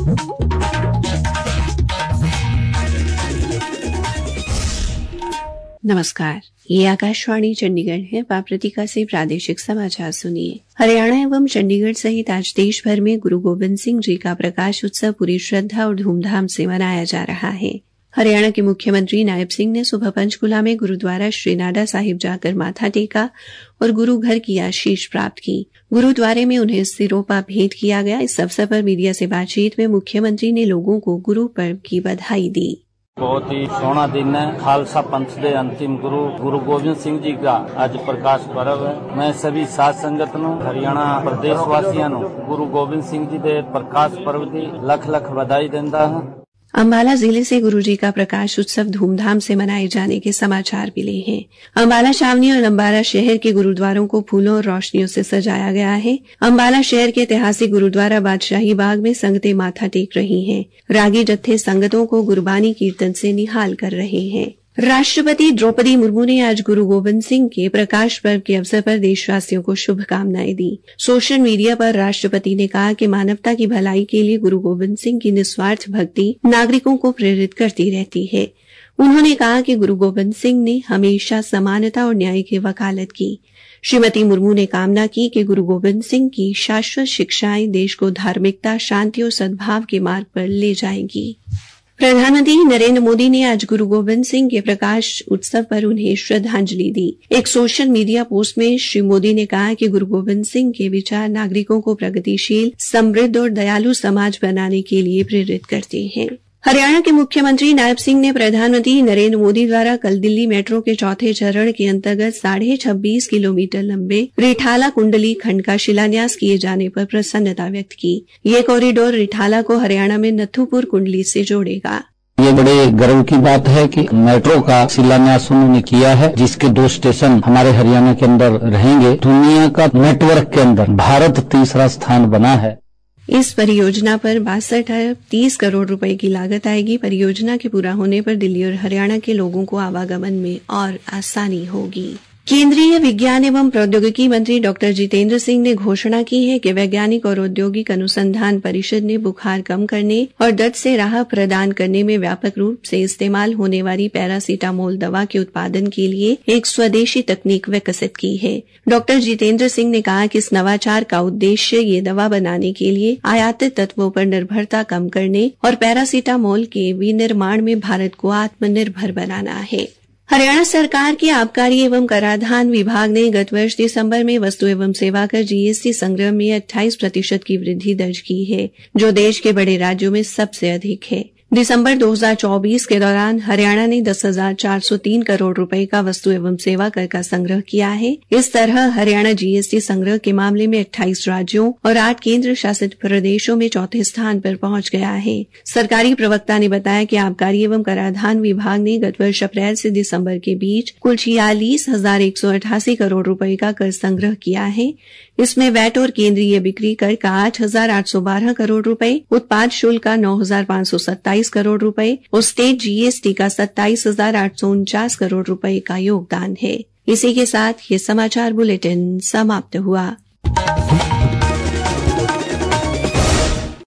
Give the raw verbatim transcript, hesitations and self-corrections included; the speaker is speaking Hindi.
नमस्कार, ये आकाशवाणी चंडीगढ़ है। पाप्रतिका से प्रादेशिक समाचार सुनिए। हरियाणा एवं चंडीगढ़ सहित आज देश भर में गुरु गोबिंद सिंह जी का प्रकाश उत्सव पूरी श्रद्धा और धूमधाम से मनाया जा रहा है। हरियाणा के मुख्यमंत्री नायब सिंह ने सुबह पंचकुला में गुरुद्वारा श्री नाडा साहिब जाकर माथा टेका और गुरु घर की आशीष प्राप्त की। गुरुद्वारे में उन्हें सिरोपा भेंट किया गया। इस अवसर पर मीडिया से बातचीत में मुख्यमंत्री ने लोगों को गुरु पर्व की बधाई दी। बहुत ही सोना दिन है। खालसा पंथ के अंतिम गुरु गुरु गोबिंद सिंह जी का आज प्रकाश पर्व है। मैं सभी साध संगत नूं हरियाणा प्रदेश वासियों नूं गुरु गोबिंद सिंह जी के प्रकाश पर्व की लख लख बधाई देता हूं। अम्बाला जिले से गुरु जी का प्रकाश उत्सव धूमधाम से मनाए जाने के समाचार मिले हैं। अम्बाला छावनी और अम्बाला शहर के गुरुद्वारों को फूलों और रोशनियों से सजाया गया है। अम्बाला शहर के ऐतिहासिक गुरुद्वारा बादशाही बाग में संगतें माथा टेक रही हैं। रागी जत्थे संगतों को गुरबानी कीर्तन से निहाल कर रहे हैं। राष्ट्रपति द्रौपदी मुर्मू ने आज गुरु गोबिंद सिंह के प्रकाश पर्व के अवसर पर देशवासियों को शुभकामनाएं दी। सोशल मीडिया पर राष्ट्रपति ने कहा कि मानवता की भलाई के लिए गुरु गोबिंद सिंह की निस्वार्थ भक्ति नागरिकों को प्रेरित करती रहती है। उन्होंने कहा कि गुरु गोबिंद सिंह ने हमेशा समानता और न्याय की वकालत की। श्रीमती मुर्मू ने कामना की कि गुरु गोबिंद सिंह की शाश्वत शिक्षाएं देश को धार्मिकता, शांति और सद्भाव के मार्ग पर ले जाएंगी। प्रधानमंत्री नरेंद्र मोदी ने आज गुरु गोबिंद सिंह के प्रकाश उत्सव पर उन्हें श्रद्धांजलि दी। एक सोशल मीडिया पोस्ट में श्री मोदी ने कहा कि गुरु गोबिंद सिंह के विचार नागरिकों को प्रगतिशील, समृद्ध और दयालु समाज बनाने के लिए प्रेरित करते हैं। हरियाणा के मुख्यमंत्री नायब सिंह ने प्रधानमंत्री नरेंद्र मोदी द्वारा कल दिल्ली मेट्रो के चौथे चरण के अंतर्गत साढ़े छब्बीस किलोमीटर लंबे रिठाला कुंडली खंड का शिलान्यास किए जाने पर प्रसन्नता व्यक्त की। यह कॉरिडोर रिठाला को हरियाणा में नथुपुर कुंडली से जोड़ेगा। ये बड़े गर्व की बात है कि मेट्रो का शिलान्यास उन्होंने किया है, जिसके दो स्टेशन हमारे हरियाणा के अंदर रहेंगे। दुनिया का नेटवर्क के अंदर भारत तीसरा स्थान बना है। इस परियोजना पर बासठ अरब तीस करोड़ रुपए की लागत आएगी। परियोजना के पूरा होने पर दिल्ली और हरियाणा के लोगों को आवागमन में और आसानी होगी। केंद्रीय विज्ञान एवं प्रौद्योगिकी मंत्री डॉक्टर जितेंद्र सिंह ने घोषणा की है कि वैज्ञानिक और औद्योगिक अनुसंधान परिषद ने बुखार कम करने और दर्द से राहत प्रदान करने में व्यापक रूप से इस्तेमाल होने वाली पैरासीटामोल दवा के उत्पादन के लिए एक स्वदेशी तकनीक विकसित की है। डॉक्टर जितेंद्र सिंह ने कहा कि इस नवाचार का उद्देश्य ये दवा बनाने के लिए आयातित तत्वों पर निर्भरता कम करने और पैरासीटामोल के विनिर्माण में भारत को आत्मनिर्भर बनाना है। हरियाणा सरकार के आबकारी एवं कराधान विभाग ने गत वर्ष दिसंबर में वस्तु एवं सेवा कर जीएसटी संग्रह में अट्ठाईस प्रतिशत की वृद्धि दर्ज की है, जो देश के बड़े राज्यों में सबसे अधिक है। दिसंबर दो हज़ार चौबीस के दौरान हरियाणा ने दस हजार चार सौ तीन करोड़ रुपए का वस्तु एवं सेवा कर का संग्रह किया है। इस तरह हरियाणा जीएसटी संग्रह के मामले में अट्ठाईस राज्यों और आठ केंद्र शासित प्रदेशों में चौथे स्थान पर पहुंच गया है। सरकारी प्रवक्ता ने बताया कि आबकारी एवं कराधान विभाग ने गत वर्ष अप्रैल से दिसंबर के बीच कुल छियालीस हजार एक सौ अठासी करोड़ रुपए का कर संग्रह किया है। इसमें वैट और केंद्रीय बिक्री कर का आठ हजार आठ सौ बारह करोड़ रुपए, उत्पाद शुल्क का नौ हजार पांच सौ सत्ताईस करोड़ रुपए और स्टेट जीएसटी का सत्ताईस हजार आठ सौ उनचास करोड़ रुपए का योगदान है। इसी के साथ ये समाचार बुलेटिन समाप्त हुआ।